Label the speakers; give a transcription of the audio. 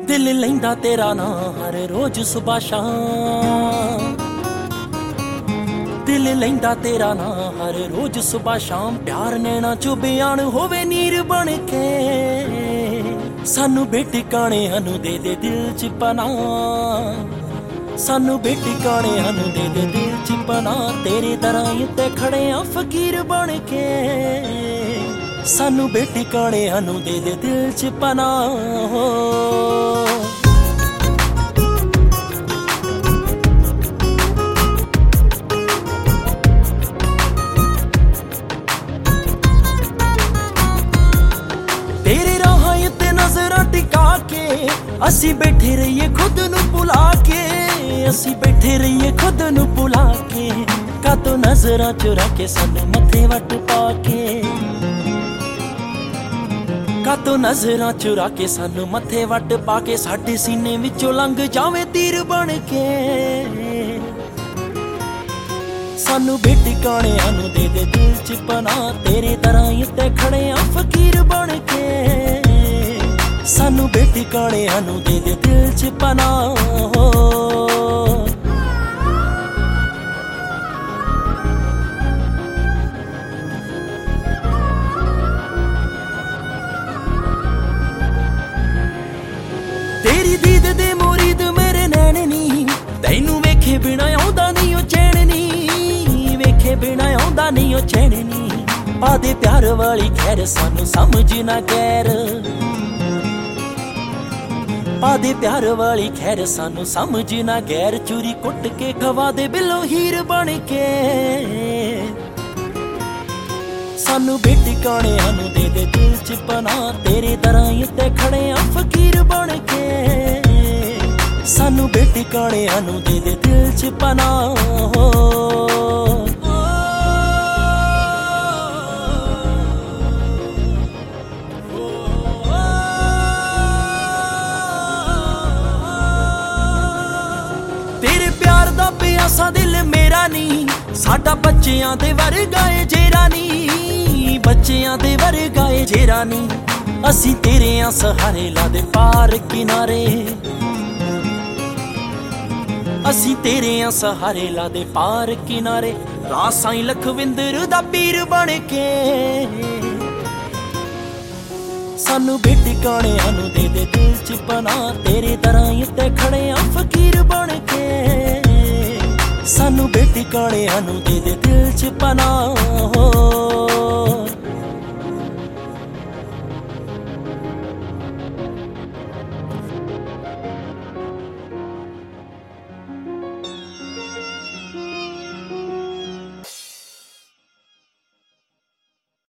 Speaker 1: दिल लैंदा तेरा ना हर रोज सुबह शाम, दिल लैंदा तेरा ना हर रोज सुबह शाम। प्यार नैना चो बयान होवे नीर बन के, सानू बेटिकाने हनू दे दे दिल च पनाह, सानू बेटिकाने हनू दे दे दिल च पनाह। तेरे दरां ते खड़े आ फकीर बन के, सानू बेटिकाने हनू दे दे दिल च पनाह। तेरे राहां ते नजरां टिका के असी बैठे रहिए खुद नू भुला के, असी बैठे रहिए खुद नू भुला के। कातों नजरां चुरा के सानू मथे वट पा के, कातों नजरां चुरा के सानू मथे वट पा के। साडे सीने विचों लंघ जावे तीर बन के, सानू बेटिकाने हनू दे दे दिल च पनाह। तेरे दरां ते खड़े आ फकीर बन के, सानू बेटिकाने हनू दे दे दिल च पनाह। तेरी दीद दे मुरीद मेरे नैन नी, तैनू वेखे बिना आउंदा नहीं ओ चैन नी, वेखे बिना आउंदा नहीं ओ चैन नी। पा दे प्यार वाली खैर सानू समझ ना गैर, पा दे प्यार वाली खैर सानू समझ ना गैर। चूरी कुट के खवा दे बिलो हीर बन के, सानू बेटिकाने हनू दे दे दिल च पनाह। तेरे दरां ते खड़े आ फकीर बन के, सानू बेटिकाने हनू दे दे दिल च पनाह। तेरे प्यार दा प्यासा दिल मेरा नी, साडा बच्चियां दे वर्गा ए जेरा नी, बच्चियां दे वर्गा ए जेरा नी। असी तेरे आ सहारे ला दे पार किनारे, असी तेरे आ सहारे ला दे पार किनारे। राह साईं लखविंदर दा पीर बन के, सानू बेटिकाने हनू दे दे दिल च पनाह। तेरे दरां ते खड़े आ फकीर बन के, सानू बेटिकाने हनू दे दे दिल च पनाह।